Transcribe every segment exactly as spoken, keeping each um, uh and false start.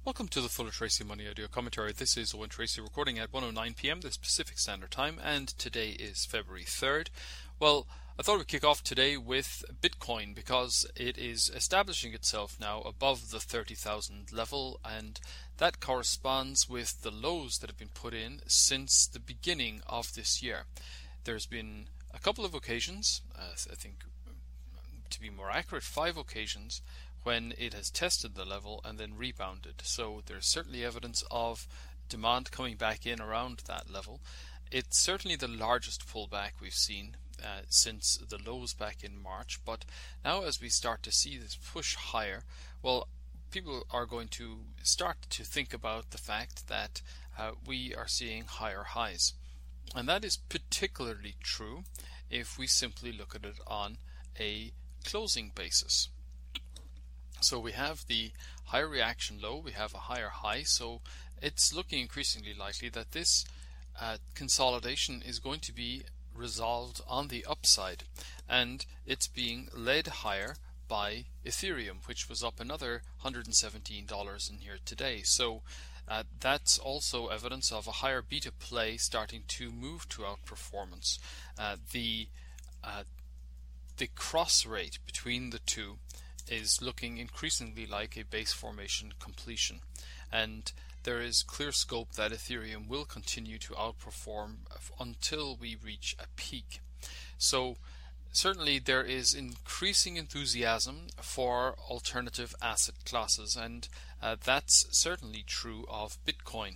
Welcome to the Fuller Tracy Money Audio Commentary. This is Owen Tracy recording at one oh nine p m the Pacific Standard Time, and today is February third. Well, I thought we'd kick off today with Bitcoin because it is establishing itself now above the thirty thousand level, and that corresponds with the lows that have been put in since the beginning of this year. There's been a couple of occasions, uh, I think to be more accurate, five occasions, when it has tested the level and then rebounded. So there's certainly evidence of demand coming back in around that level. It's certainly the largest pullback we've seen uh, since the lows back in March, but now as we start to see this push higher, well, people are going to start to think about the fact that uh, we are seeing higher highs. And that is particularly true if we simply look at it on a closing basis. So we have the higher reaction low, we have a higher high, so it's looking increasingly likely that this uh, consolidation is going to be resolved on the upside, and it's being led higher by Ethereum, which was up another one hundred seventeen dollars in here today. So uh, that's also evidence of a higher beta play starting to move to outperformance. Uh, the uh, the cross rate between the two is looking increasingly like a base formation completion, and there is clear scope that Ethereum will continue to outperform until we reach a peak. So certainly there is increasing enthusiasm for alternative asset classes, and uh, that's certainly true of Bitcoin.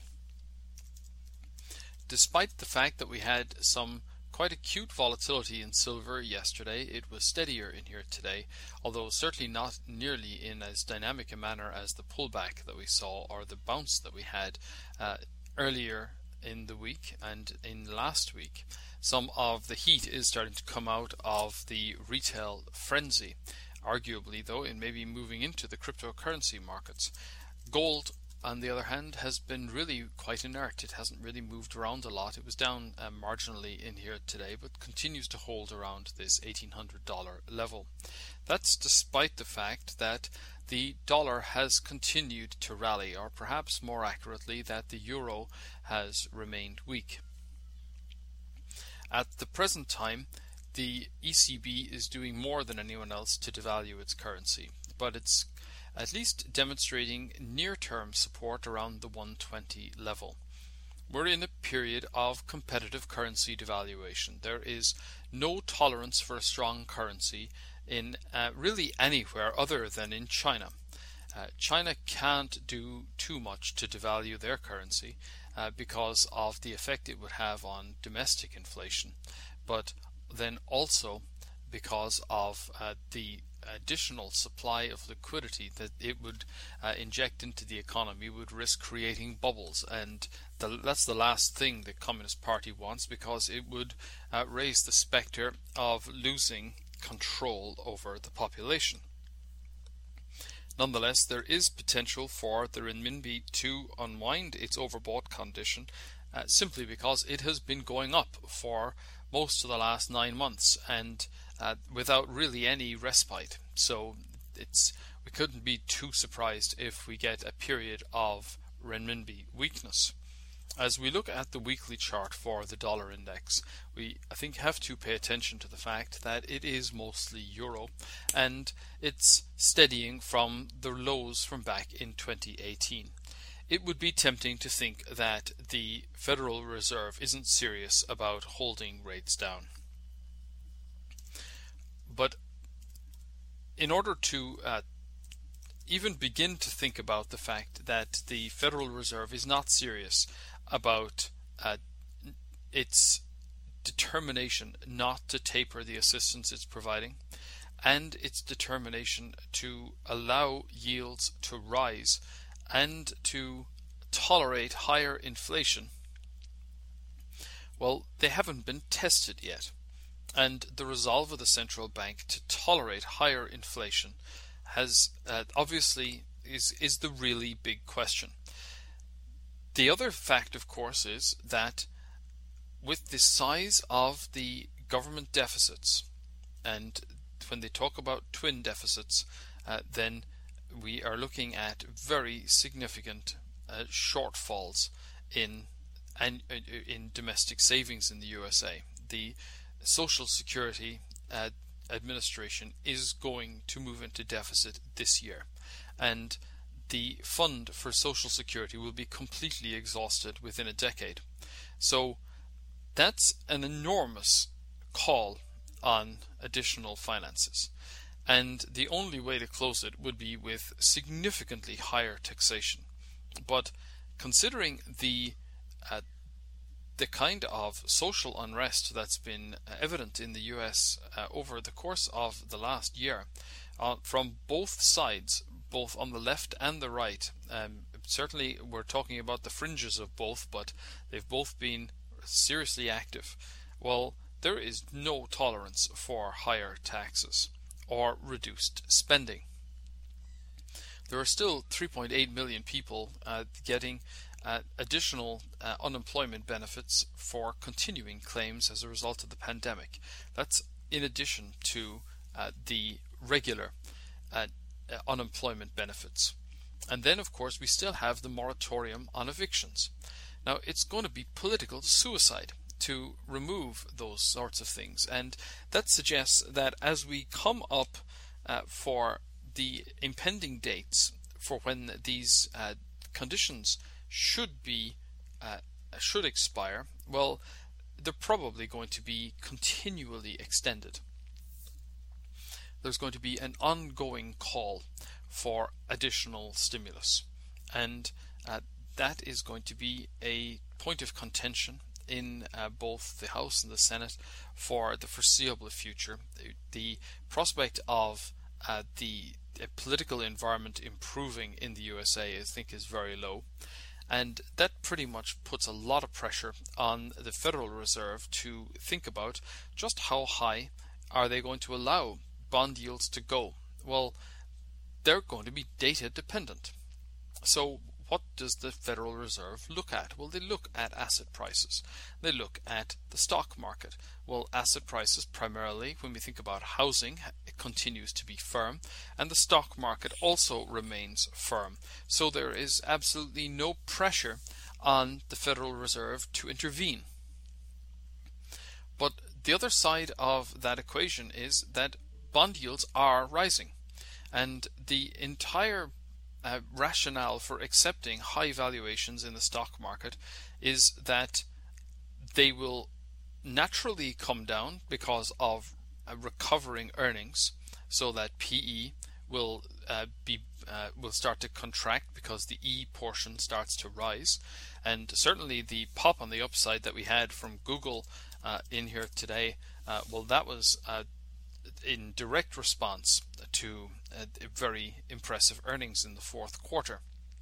Despite the fact that we had some quite acute volatility in silver yesterday, it was steadier in here today, although certainly not nearly in as dynamic a manner as the pullback that we saw or the bounce that we had uh, earlier in the week and in last week. Some of the heat is starting to come out of the retail frenzy. Arguably, though, it may be moving into the cryptocurrency markets. Gold, on the other hand, has been really quite inert. It hasn't really moved around a lot. It was down uh, marginally in here today, but continues to hold around this eighteen hundred dollars level. That's despite the fact that the dollar has continued to rally, or perhaps more accurately, that the euro has remained weak. At the present time, the E C B is doing more than anyone else to devalue its currency, but it's at least demonstrating near-term support around the one twenty level. We're in a period of competitive currency devaluation. There is no tolerance for a strong currency in uh, really anywhere other than in China. Uh, China can't do too much to devalue their currency uh, because of the effect it would have on domestic inflation, but then also because of uh, the additional supply of liquidity that it would uh, inject into the economy would risk creating bubbles, and the, that's the last thing the Communist Party wants, because it would uh, raise the specter of losing control over the population. Nonetheless, there is potential for the renminbi to unwind its overbought condition uh, simply because it has been going up for most of the last nine months and Uh, without really any respite. So it's we couldn't be too surprised if we get a period of renminbi weakness. As we look at the weekly chart for the dollar index, we I think have to pay attention to the fact that it is mostly euro, and it's steadying from the lows from back in twenty eighteen. It would be tempting to think that the Federal Reserve isn't serious about holding rates down. But in order to uh, even begin to think about the fact that the Federal Reserve is not serious about uh, its determination not to taper the assistance it's providing, and its determination to allow yields to rise and to tolerate higher inflation, well, they haven't been tested yet. And the resolve of the central bank to tolerate higher inflation has uh, obviously is is the really big question. The other fact, of course, is that with the size of the government deficits, and when they talk about twin deficits, uh, then we are looking at very significant uh, shortfalls in and in domestic savings in the U S A. The Social Security uh, Administration is going to move into deficit this year, and the fund for Social Security will be completely exhausted within a decade. So that's an enormous call on additional finances, and the only way to close it would be with significantly higher taxation. But considering the uh, the kind of social unrest that's been evident in the U S uh, over the course of the last year, uh, from both sides, both on the left and the right, um, certainly we're talking about the fringes of both, but they've both been seriously active. Well, there is no tolerance for higher taxes or reduced spending. There are still three point eight million people uh, getting uh, additional uh, unemployment benefits for continuing claims as a result of the pandemic. That's in addition to uh, the regular uh, uh, unemployment benefits. And then, of course, we still have the moratorium on evictions. Now, it's going to be political suicide to remove those sorts of things, and that suggests that as we come up uh, for the impending dates for when these uh, conditions should be uh, should expire, well, they're probably going to be continually extended. There's going to be an ongoing call for additional stimulus, and uh, that is going to be a point of contention in uh, both the House and the Senate for the foreseeable future. The prospect of uh, the uh, political environment improving in the U S A, I think, is very low, and that pretty much puts a lot of pressure on the Federal Reserve to think about just how high are they going to allow bond yields to go. Well, they're going to be data dependent. So what does the Federal Reserve look at? Well, they look at asset prices. They look at the stock market. Well, asset prices primarily, when we think about housing, it continues to be firm, and the stock market also remains firm. So there is absolutely no pressure on the Federal Reserve to intervene. But the other side of that equation is that bond yields are rising, and the entire Uh, rationale for accepting high valuations in the stock market is that they will naturally come down because of uh, recovering earnings, so that P E will uh, be uh, will start to contract because the E portion starts to rise. And certainly the pop on the upside that we had from Google uh, in here today, uh, well, that was uh, in direct response to uh, very impressive earnings in the fourth quarter.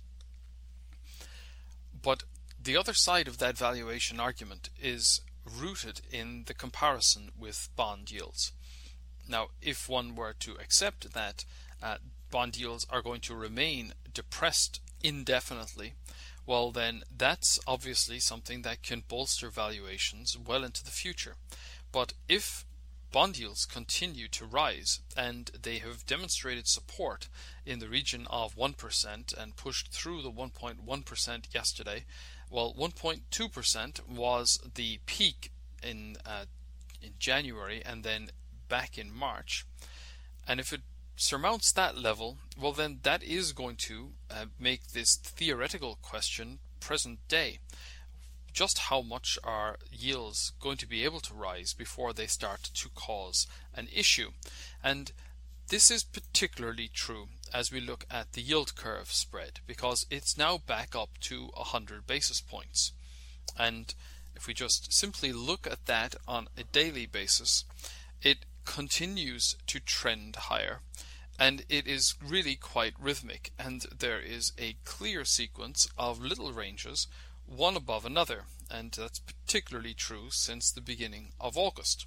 But the other side of that valuation argument is rooted in the comparison with bond yields. Now, if one were to accept that uh, bond yields are going to remain depressed indefinitely, well, then that's obviously something that can bolster valuations well into the future. But if bond yields continue to rise, and they have demonstrated support in the region of one percent and pushed through the one point one percent yesterday. Well, one point two percent was the peak in uh, in January and then back in March. And if it surmounts that level, well, then that is going to uh, make this theoretical question present day. Just how much are yields going to be able to rise before they start to cause an issue? And this is particularly true as we look at the yield curve spread, because it's now back up to one hundred basis points. And if we just simply look at that on a daily basis, it continues to trend higher, and it is really quite rhythmic, and there is a clear sequence of little ranges, one above another, and that's particularly true since the beginning of August.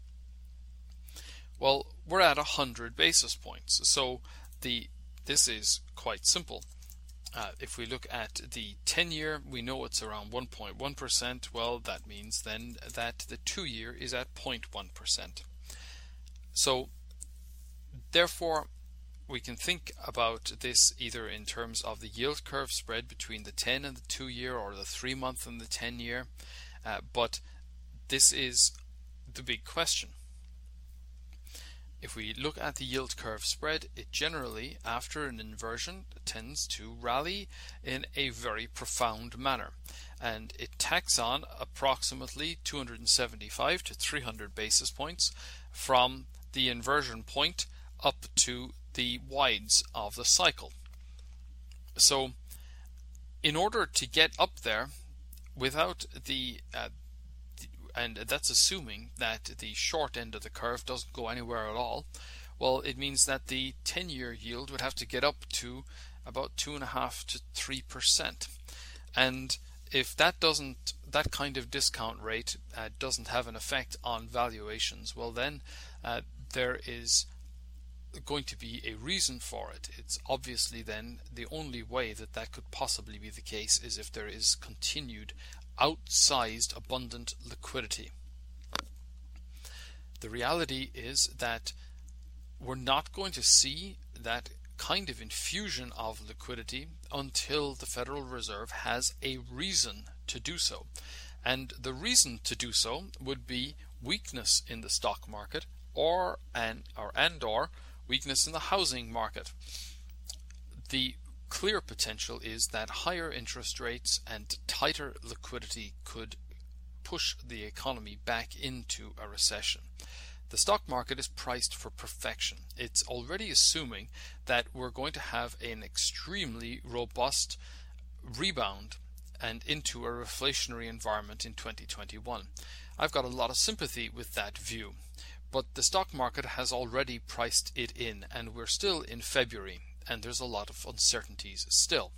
Well, we're at one hundred basis points, so the this is quite simple. Uh, if we look at the ten-year, we know it's around one point one percent. Well, that means then that the two-year is at zero point one percent. So, therefore, we can think about this either in terms of the yield curve spread between the ten and the two year, or the three month and the ten year, uh, but this is the big question. If we look at the yield curve spread, it generally, after an inversion, tends to rally in a very profound manner, and it tacks on approximately two hundred seventy-five to three hundred basis points from the inversion point up to the wides of the cycle. So in order to get up there without the uh, and that's assuming that the short end of the curve doesn't go anywhere at all, well, it means that the ten year yield would have to get up to about two and a half to three percent. And if that doesn't, that kind of discount rate uh, doesn't have an effect on valuations, well then uh, there is going to be a reason for it. It's obviously then the only way that that could possibly be the case is if there is continued outsized abundant liquidity. The reality is that we're not going to see that kind of infusion of liquidity until the Federal Reserve has a reason to do so. And the reason to do so would be weakness in the stock market or and or and or weakness in the housing market. The clear potential is that higher interest rates and tighter liquidity could push the economy back into a recession. The stock market is priced for perfection. It's already assuming that we're going to have an extremely robust rebound and into a reflationary environment in twenty twenty-one. I've got a lot of sympathy with that view, but the stock market has already priced it in, and we're still in February, and there's a lot of uncertainties still.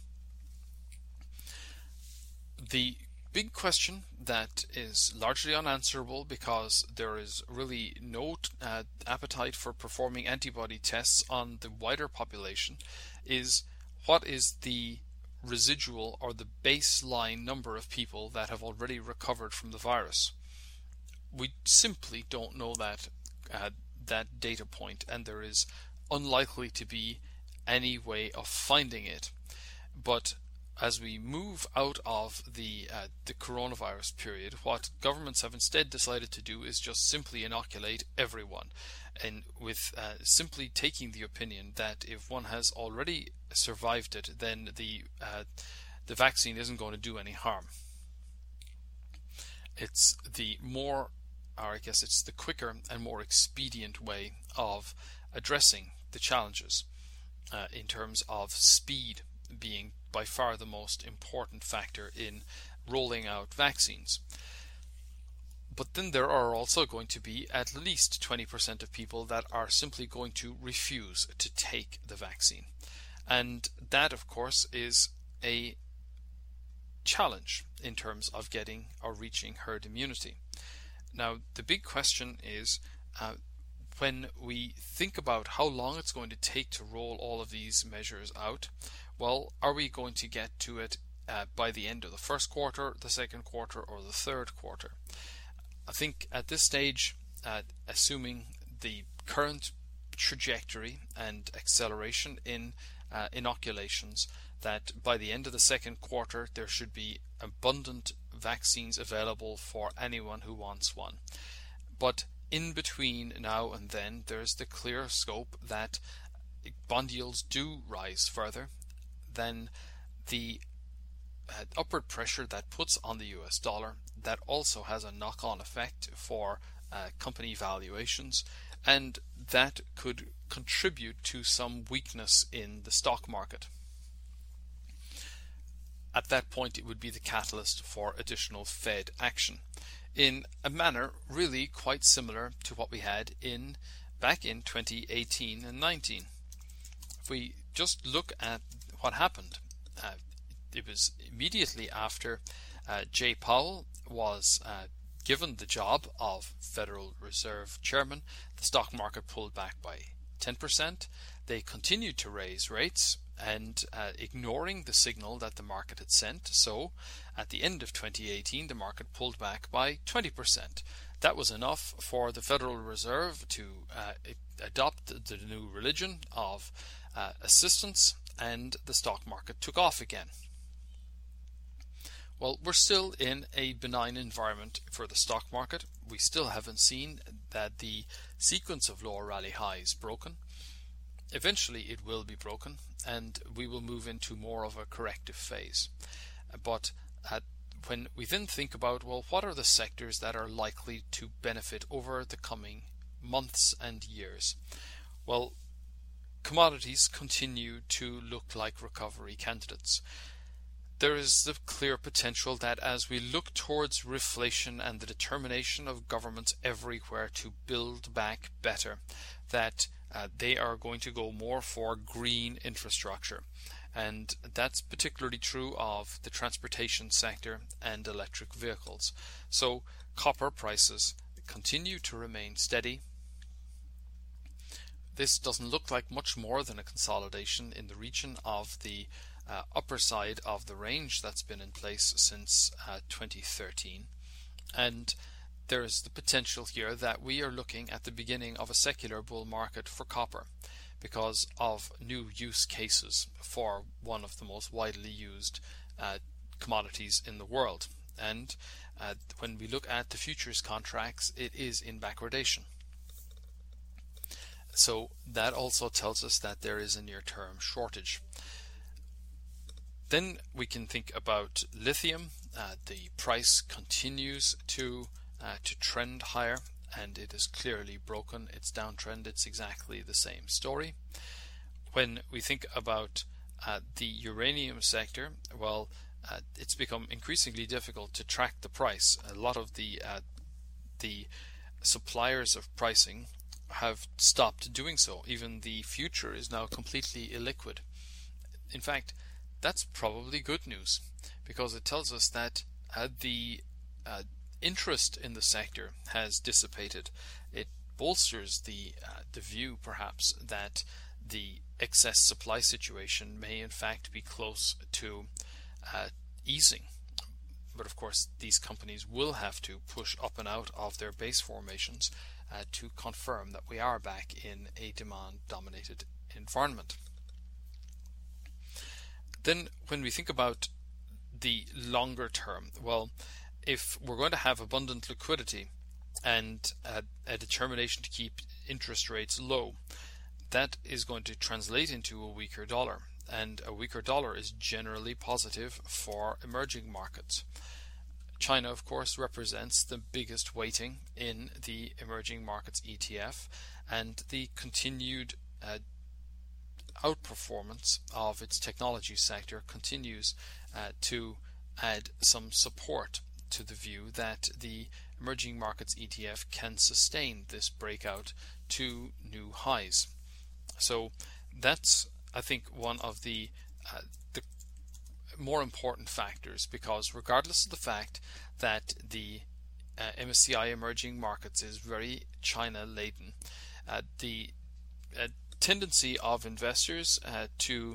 The big question that is largely unanswerable, because there is really no uh, appetite for performing antibody tests on the wider population, is what is the residual or the baseline number of people that have already recovered from the virus. We simply don't know that uh, that data point, and there is unlikely to be any way of finding it. But as we move out of the uh, the coronavirus period, what governments have instead decided to do is just simply inoculate everyone, and with uh, simply taking the opinion that if one has already survived it, then the uh, the vaccine isn't going to do any harm. It's the more, or I guess it's the quicker and more expedient way of addressing the challenges uh, in terms of speed being by far the most important factor in rolling out vaccines. But then there are also going to be at least twenty percent of people that are simply going to refuse to take the vaccine. And that, of course, is a challenge in terms of getting or reaching herd immunity. Now, the big question is, uh, when we think about how long it's going to take to roll all of these measures out, well, are we going to get to it uh, by the end of the first quarter, the second quarter, or the third quarter? I think at this stage, uh, assuming the current trajectory and acceleration in uh, inoculations, that by the end of the second quarter there should be abundant vaccines available for anyone who wants one. But in between now and then, there's the clear scope that bond yields do rise further. Then the uh, upward pressure that puts on the U S dollar, that also has a knock-on effect for uh, company valuations, and that could contribute to some weakness in the stock market. At that point, it would be the catalyst for additional Fed action, in a manner really quite similar to what we had in back in twenty eighteen and nineteen. If we just look at what happened, uh, it was immediately after uh, Jay Powell was uh, given the job of Federal Reserve Chairman, the stock market pulled back by ten percent. They continued to raise rates and uh, ignoring the signal that the market had sent. So at the end of twenty eighteen, the market pulled back by twenty percent. That was enough for the Federal Reserve to uh, adopt the new religion of uh, assistance, and the stock market took off again. Well, we're still in a benign environment for the stock market. We still haven't seen that the sequence of lower rally highs broken. Eventually it will be broken and we will move into more of a corrective phase. But at, when we then think about, well, what are the sectors that are likely to benefit over the coming months and years? Well, commodities continue to look like recovery candidates. There is the clear potential that as we look towards reflation and the determination of governments everywhere to build back better, that uh, they are going to go more for green infrastructure. And that's particularly true of the transportation sector and electric vehicles. So copper prices continue to remain steady. This doesn't look like much more than a consolidation in the region of the uh, upper side of the range that's been in place since uh, twenty thirteen. And there is the potential here that we are looking at the beginning of a secular bull market for copper because of new use cases for one of the most widely used uh, commodities in the world. And uh, when we look at the futures contracts, it is in backwardation. So that also tells us that there is a near-term shortage. Then we can think about lithium. Uh, the price continues to uh, to trend higher, and it is clearly broken its downtrend. It's exactly the same story. When we think about uh, the uranium sector, well, uh, it's become increasingly difficult to track the price. A lot of the uh, the suppliers of pricing have stopped doing so. Even the future is now completely illiquid. In fact, that's probably good news because it tells us that uh, the uh, interest in the sector has dissipated. It bolsters the uh, the view perhaps that the excess supply situation may in fact be close to uh, easing. But of course these companies will have to push up and out of their base formations uh, to confirm that we are back in a demand dominated environment. Then when we think about the longer term, well, if we're going to have abundant liquidity and a, a determination to keep interest rates low, that is going to translate into a weaker dollar. And a weaker dollar is generally positive for emerging markets. China, of course, represents the biggest weighting in the emerging markets E T F, and the continued uh, outperformance of its technology sector continues uh, to add some support to the view that the emerging markets E T F can sustain this breakout to new highs. So that's, I think, one of the uh, the more important factors, because regardless of the fact that the uh, M S C I emerging markets is very China laden, uh, the uh, tendency of investors uh, to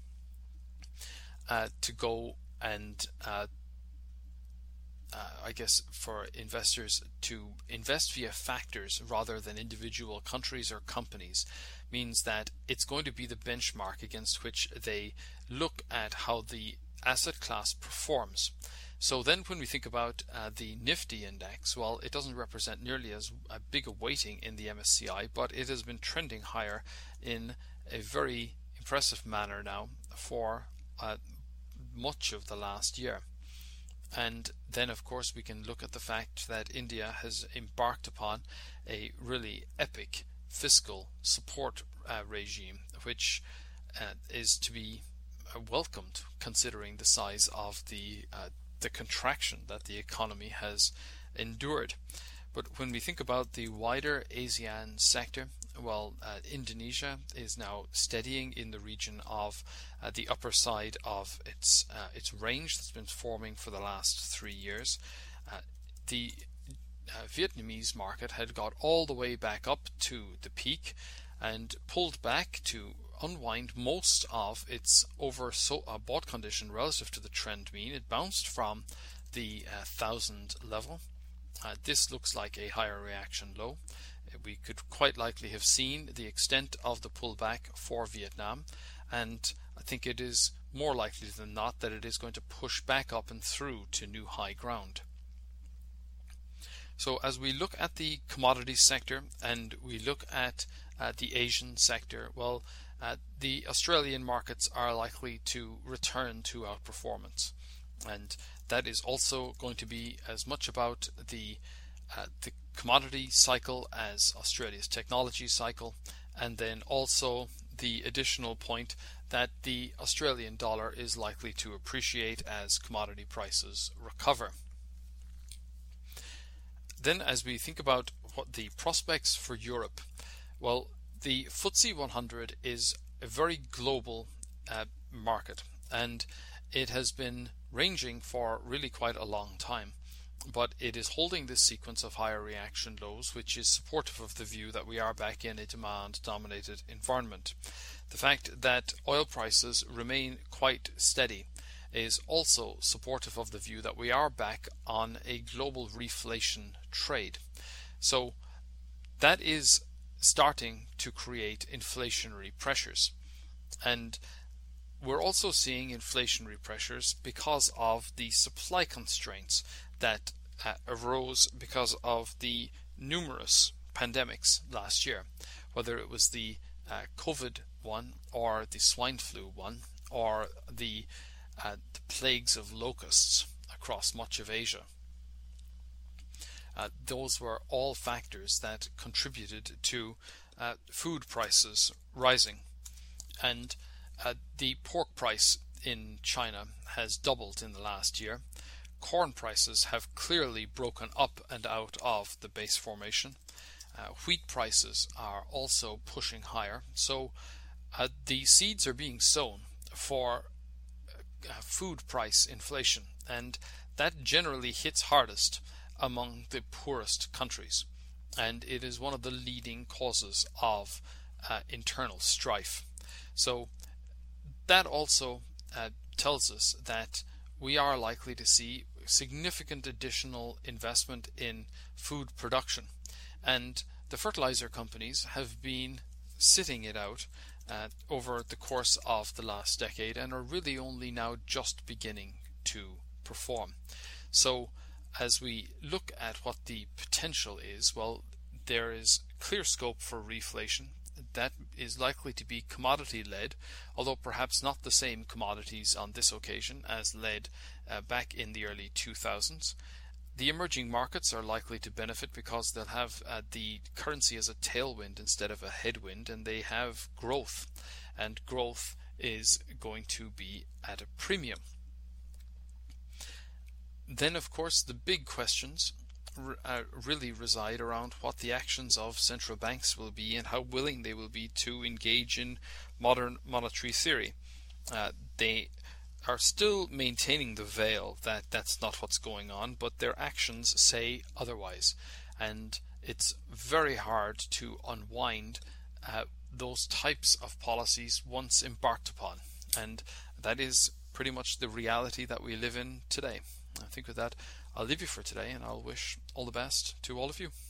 uh, to go and uh, uh, I guess for investors to invest via factors rather than individual countries or companies means that it's going to be the benchmark against which they look at how the asset class performs. So then when we think about uh, the Nifty index, well, it doesn't represent nearly as a big a weighting in the M S C I, but it has been trending higher in a very impressive manner now for uh, much of the last year. And then of course we can look at the fact that India has embarked upon a really epic fiscal support uh, regime, which uh, is to be uh, welcomed considering the size of the uh, the contraction that the economy has endured. But when we think about the wider ASEAN sector, well, uh, Indonesia is now steadying in the region of uh, the upper side of its uh, its range that's been forming for the last three years. Uh, the uh, Vietnamese market had got all the way back up to the peak and pulled back to unwind most of its over so, uh, bought condition relative to the trend mean. It bounced from the uh, thousand level. Uh, this looks like a higher reaction low. We could quite likely have seen the extent of the pullback for Vietnam, and I think it is more likely than not that it is going to push back up and through to new high ground. So as we look at the commodities sector and we look at uh, the Asian sector, well, uh, the Australian markets are likely to return to outperformance, and that is also going to be as much about the uh, the commodity cycle as Australia's technology cycle, and then also the additional point that the Australian dollar is likely to appreciate as commodity prices recover. Then as we think about what the prospects for Europe, well, the F T S E one hundred is a very global uh, market, and it has been ranging for really quite a long time. But it is holding this sequence of higher reaction lows, which is supportive of the view that we are back in a demand-dominated environment. The fact that oil prices remain quite steady is also supportive of the view that we are back on a global reflation trade. So that is starting to create inflationary pressures. And we're also seeing inflationary pressures because of the supply constraints that uh, arose because of the numerous pandemics last year, whether it was the uh, COVID one or the swine flu one or the, uh, the plagues of locusts across much of Asia. Uh, those were all factors that contributed to uh, food prices rising, and uh, the pork price in China has doubled in the last year. Corn prices have clearly broken up and out of the base formation. Uh, wheat prices are also pushing higher. So uh, the seeds are being sown for uh, food price inflation, and that generally hits hardest among the poorest countries, and it is one of the leading causes of uh, internal strife. So that also uh, tells us that we are likely to see significant additional investment in food production, and the fertilizer companies have been sitting it out uh, over the course of the last decade and are really only now just beginning to perform. So as we look at what the potential is, well, there is clear scope for reflation. That is likely to be commodity led, although perhaps not the same commodities on this occasion as led uh, back in the early two thousands. The emerging markets are likely to benefit because they'll have uh, the currency as a tailwind instead of a headwind, and they have growth, and growth is going to be at a premium. Then, of course, the big questions uh, really reside around what the actions of central banks will be and how willing they will be to engage in modern monetary theory. Uh, they are still maintaining the veil that that's not what's going on, but their actions say otherwise. And it's very hard to unwind uh, those types of policies once embarked upon. And that is pretty much the reality that we live in today. I think with that, I'll leave you for today, and I'll wish all the best to all of you.